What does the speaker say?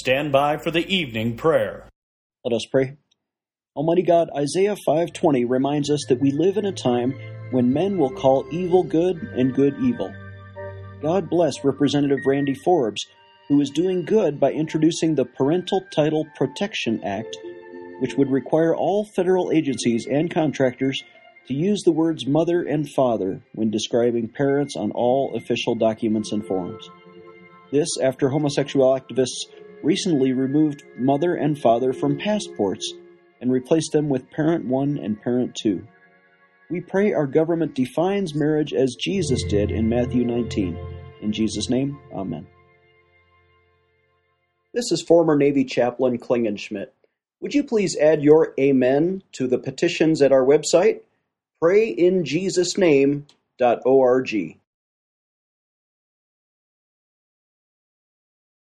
stand by for the evening prayer. Let us pray. Almighty God, Isaiah 5:20 reminds us that we live in a time when men will call evil good and good evil. God bless Representative Randy Forbes, who is doing good by introducing the Parental Title Protection Act, which would require all federal agencies and contractors to use the words mother and father when describing parents on all official documents and forms. This after homosexual activists recently removed mother and father from passports and replaced them with Parent 1 and Parent 2. We pray our government defines marriage as Jesus did in Matthew 19. In Jesus' name, amen. This is former Navy Chaplain Klingenschmidt. Would you please add your amen to the petitions at our website, prayinjesusname.org.